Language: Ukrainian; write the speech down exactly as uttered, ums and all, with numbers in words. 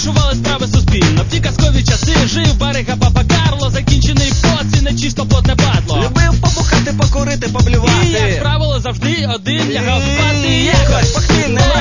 вирішували справи суспільно. В ті казкові часи жив барига Баба Карло, закінчений поці, нечисто плотне падло. Любив побухати, покурити, поблювати. І, як правило, завжди один лягав спати. І якось похмільним